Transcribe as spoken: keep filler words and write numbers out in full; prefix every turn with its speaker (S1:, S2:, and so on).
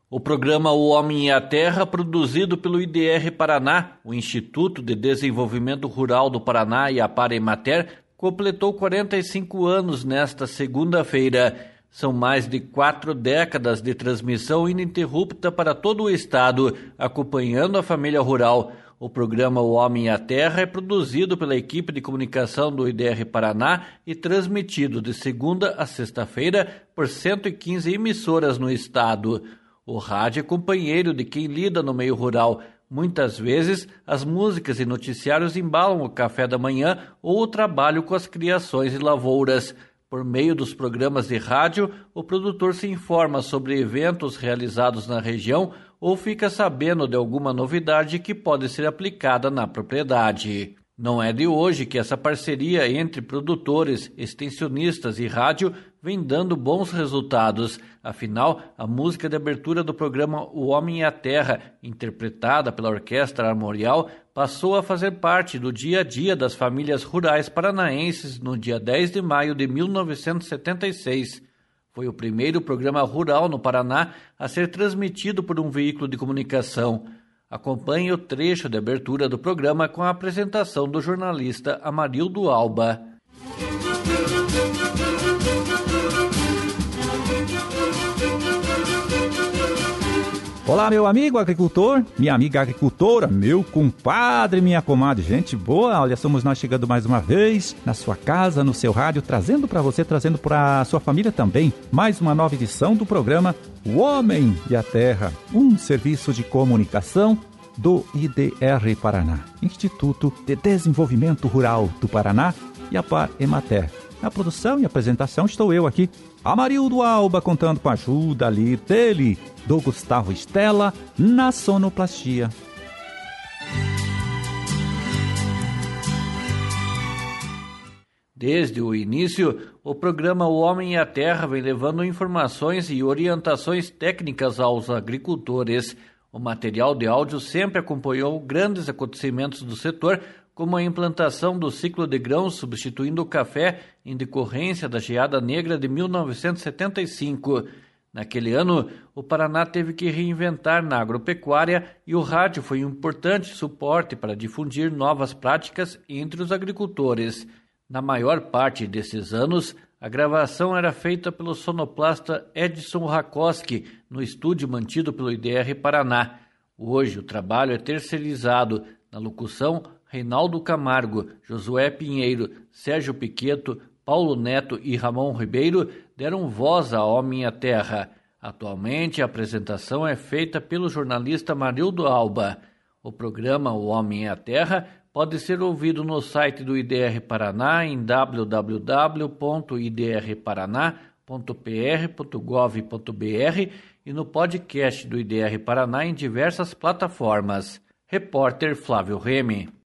S1: O programa O Homem e a Terra, produzido pelo I D R Paraná, o Instituto de Desenvolvimento Rural do Paraná e a Par Emater, completou quarenta e cinco anos nesta segunda-feira. São mais de quatro décadas de transmissão ininterrupta para todo o estado, acompanhando a família rural. O programa O Homem e a Terra é produzido pela equipe de comunicação do I D R Paraná e transmitido de segunda a sexta-feira por cento e quinze emissoras no estado. O rádio é companheiro de quem lida no meio rural. Muitas vezes, as músicas e noticiários embalam o café da manhã ou o trabalho com as criações e lavouras. Por meio dos programas de rádio, o produtor se informa sobre eventos realizados na região ou fica sabendo de alguma novidade que pode ser aplicada na propriedade. Não é de hoje que essa parceria entre produtores, extensionistas e rádio vem dando bons resultados. Afinal, a música de abertura do programa O Homem e a Terra, interpretada pela Orquestra Armorial, passou a fazer parte do dia a dia das famílias rurais paranaenses no dia dez de maio de mil novecentos e setenta e seis. Foi o primeiro programa rural no Paraná a ser transmitido por um veículo de comunicação. Acompanhe o trecho de abertura do programa com a apresentação do jornalista Amarildo Alba.
S2: Olá, meu amigo agricultor, minha amiga agricultora, meu compadre, minha comadre, gente boa, olha, somos nós chegando mais uma vez na sua casa, no seu rádio, trazendo para você, trazendo para sua família também, mais uma nova edição do programa O Homem e a Terra, um serviço de comunicação do I D R Paraná, Instituto de Desenvolvimento Rural do Paraná e a Par Emater. Na produção e apresentação estou eu aqui, Amarildo Alba, contando com a ajuda ali dele, do Gustavo Estela, na sonoplastia.
S1: Desde o início, o programa O Homem e a Terra vem levando informações e orientações técnicas aos agricultores. O material de áudio sempre acompanhou grandes acontecimentos do setor, como a implantação do ciclo de grãos substituindo o café em decorrência da geada negra de mil novecentos e setenta e cinco. Naquele ano, o Paraná teve que reinventar na agropecuária e o rádio foi um importante suporte para difundir novas práticas entre os agricultores. Na maior parte desses anos, a gravação era feita pelo sonoplasta Edson Rakoski, no estúdio mantido pelo I D R Paraná. Hoje o trabalho é terceirizado. Na locução, Reinaldo Camargo, Josué Pinheiro, Sérgio Piqueto, Paulo Neto e Ramon Ribeiro deram voz a Homem e a Terra. Atualmente, a apresentação é feita pelo jornalista Amarildo Alba. O programa O Homem e a Terra pode ser ouvido no site do I D R Paraná em w w w ponto i d r paraná ponto p r ponto gov ponto b r e no podcast do I D R Paraná em diversas plataformas. Repórter Flávio Remy.